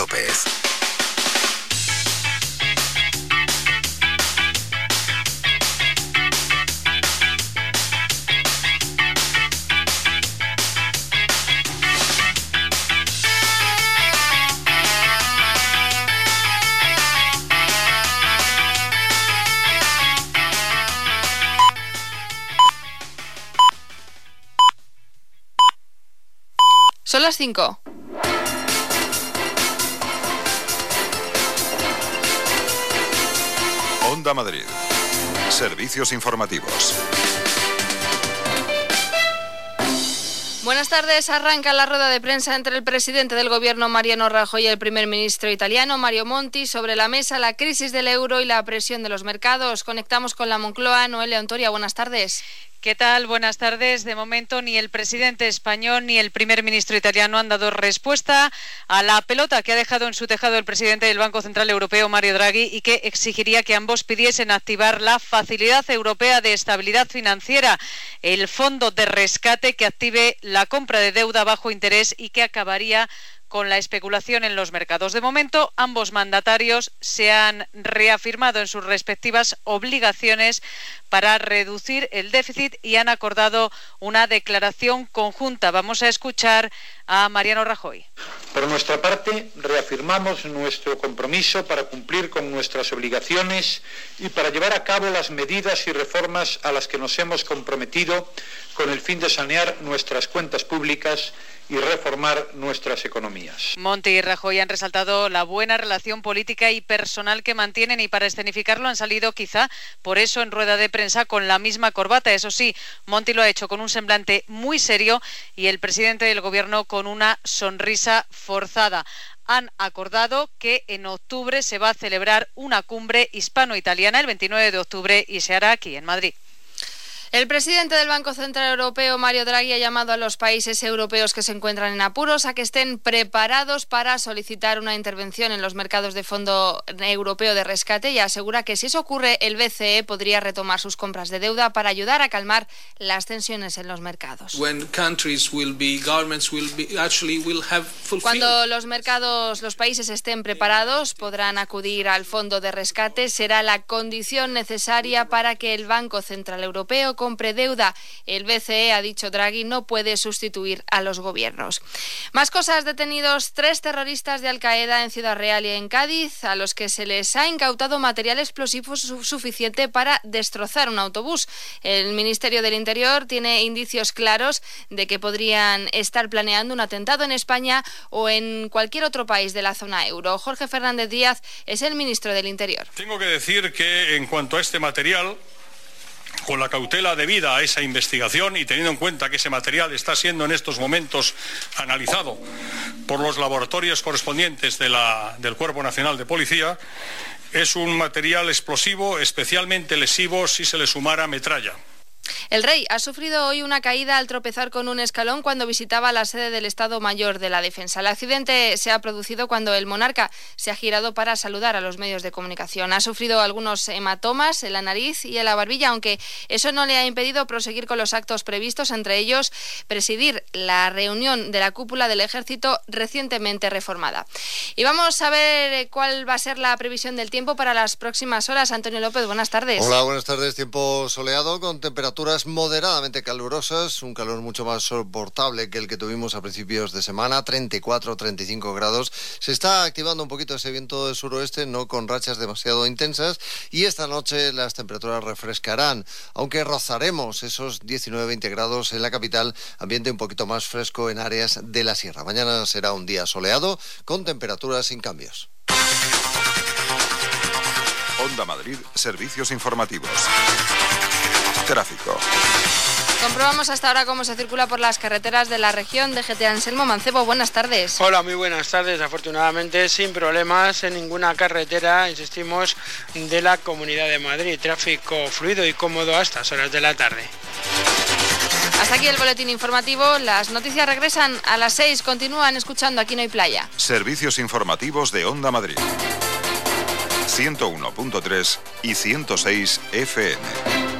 López. Son las 5. Onda Madrid. Servicios informativos. Buenas tardes. Arranca la rueda de prensa entre el presidente del Gobierno, Mariano Rajoy, y el primer ministro italiano, Mario Monti. Sobre la mesa, la crisis del euro y la presión de los mercados. Conectamos con la Moncloa. Noelia Ontoria, buenas tardes. ¿Qué tal? Buenas tardes. De momento, ni el presidente español ni el primer ministro italiano han dado respuesta a la pelota que ha dejado en su tejado el presidente del Banco Central Europeo, Mario Draghi, y que exigiría que ambos pidiesen activar la Facilidad Europea de Estabilidad Financiera, el fondo de rescate que active la compra de deuda bajo interés y que acabaría con la especulación en los mercados. De momento, ambos mandatarios se han reafirmado en sus respectivas obligaciones para reducir el déficit y han acordado una declaración conjunta. Vamos a escuchar a Mariano Rajoy. Por nuestra parte, reafirmamos nuestro compromiso para cumplir con nuestras obligaciones y para llevar a cabo las medidas y reformas a las que nos hemos comprometido con el fin de sanear nuestras cuentas públicas y reformar nuestras economías. Monti y Rajoy han resaltado la buena relación política y personal que mantienen y para escenificarlo han salido quizá por eso en rueda de prensa con la misma corbata. Eso sí, Monti lo ha hecho con un semblante muy serio y el presidente del Gobierno con una sonrisa forzada. Han acordado que en octubre se va a celebrar una cumbre hispano-italiana el 29 de octubre y se hará aquí en Madrid. El presidente del Banco Central Europeo, Mario Draghi, ha llamado a los países europeos que se encuentran en apuros a que estén preparados para solicitar una intervención en los mercados de Fondo Europeo de Rescate y asegura que si eso ocurre, el BCE podría retomar sus compras de deuda para ayudar a calmar las tensiones en los mercados. Cuando los países estén preparados, podrán acudir al Fondo de Rescate. Será la condición necesaria para que el Banco Central Europeo compre deuda. El BCE, ha dicho Draghi, no puede sustituir a los gobiernos. Más cosas. Detenidos 3 terroristas de Al-Qaeda en Ciudad Real y en Cádiz, a los que se les ha incautado material explosivo suficiente para destrozar un autobús. El Ministerio del Interior tiene indicios claros de que podrían estar planeando un atentado en España o en cualquier otro país de la zona euro. Jorge Fernández Díaz es el ministro del Interior. Tengo que decir que en cuanto a este material, con la cautela debida a esa investigación y teniendo en cuenta que ese material está siendo en estos momentos analizado por los laboratorios correspondientes del Cuerpo Nacional de Policía, es un material explosivo especialmente lesivo si se le sumara metralla. El rey ha sufrido hoy una caída al tropezar con un escalón cuando visitaba la sede del Estado Mayor de la Defensa. El accidente se ha producido cuando el monarca se ha girado para saludar a los medios de comunicación. Ha sufrido algunos hematomas en la nariz y en la barbilla, aunque eso no le ha impedido proseguir con los actos previstos, entre ellos presidir la reunión de la cúpula del Ejército recientemente reformada. Y vamos a ver cuál va a ser la previsión del tiempo para las próximas horas. Antonio López, buenas tardes. Hola, buenas tardes. Tiempo soleado con temperaturas moderadamente calurosas, un calor mucho más soportable que el que tuvimos a principios de semana, 34-35 grados. Se está activando un poquito ese viento del suroeste, no con rachas demasiado intensas, y esta noche las temperaturas refrescarán, aunque rozaremos esos 19-20 grados en la capital, ambiente un poquito más fresco en áreas de la sierra. Mañana será un día soleado con temperaturas sin cambios. Onda Madrid, servicios informativos. Tráfico. Comprobamos hasta ahora cómo se circula por las carreteras de la región. DGT Anselmo Mancebo, buenas tardes. Hola, muy buenas tardes. Afortunadamente sin problemas en ninguna carretera, insistimos, de la Comunidad de Madrid. Tráfico fluido y cómodo a estas horas de la tarde. Hasta aquí el boletín informativo. Las noticias regresan a las 6. Continúan escuchando Aquí no hay playa. Servicios informativos de Onda Madrid. 101.3 y 106 FM.